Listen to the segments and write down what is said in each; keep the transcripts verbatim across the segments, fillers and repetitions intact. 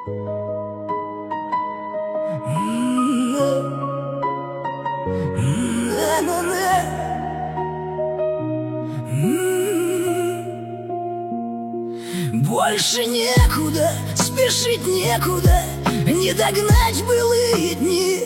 Больше некуда, спешить некуда, не догнать былые дни.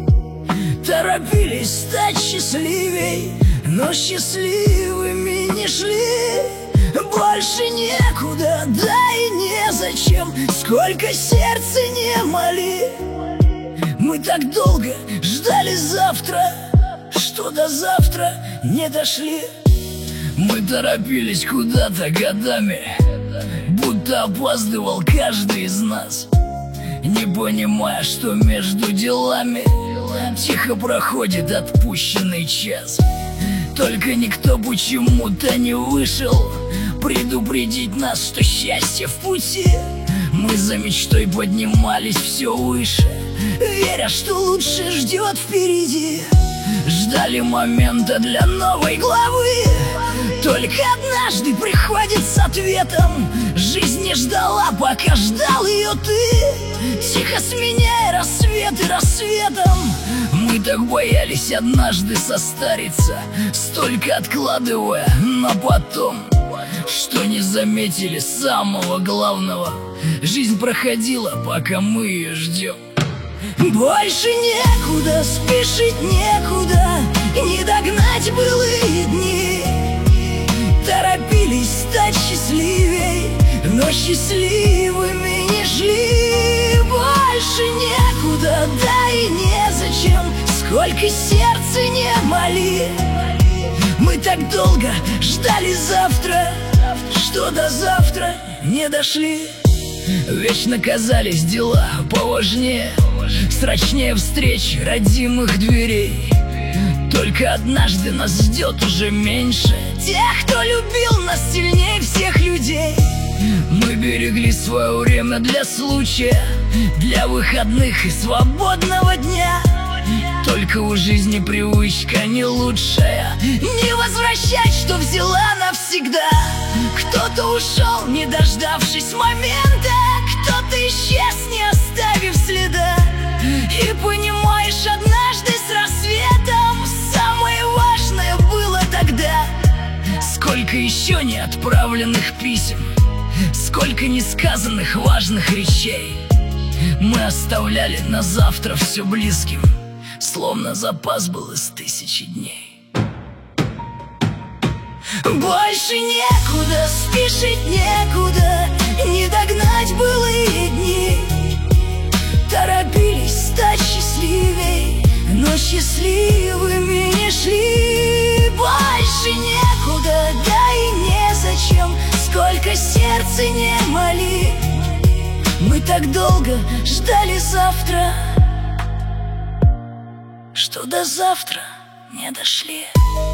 Торопились стать счастливей, но счастливыми не шли. Больше некуда, да и незачем, сколько сердца не моли. Мы так долго ждали завтра, что до завтра не дошли. Мы торопились куда-то годами, будто опаздывал каждый из нас, не понимая, что между делами тихо проходит отпущенный час. Только никто почему-то не вышел предупредить нас, что счастье в пути. Мы за мечтой поднимались все выше, веря, что лучше ждет впереди. Ждали момента для новой главы, только однажды приходит с ответом. Жизнь не ждала, пока ждал ее ты, тихо сменяя рассветы рассветом. Мы так боялись однажды состариться, столько откладывая на потом, что не заметили самого главного. Жизнь проходила, пока мы ее ждем. Больше некуда, спешить некуда, не догнать былые дни. Торопились стать счастливей, но счастливыми не шли. Больше некуда, да и незачем, сколько сердца не моли. Мы так долго ждали завтра, что до завтра не дошли. Вечно казались дела поважнее, срочнее встреч родимых дверей. Только однажды нас ждет уже меньше тех, кто любил нас сильнее всех людей. Мы берегли свое время для случая, для выходных и свободного дня. Только у жизни привычка не лучшая, не возвращать, что взяла навсегда. Кто-то ушел, не дождавшись момента, кто-то исчез, не оставив следа. И понимаешь, однажды с рассветом самое важное было тогда. Сколько еще не отправленных писем, сколько несказанных важных речей мы оставляли на завтра все близким, словно запас был из тысячи дней. Больше некуда, спешить некуда, не догнать былые дни. Торопились стать счастливей, но счастливыми не шли. Больше некуда, да и незачем, сколько сердца не моли. Мы так долго ждали завтра, что до завтра не дошли.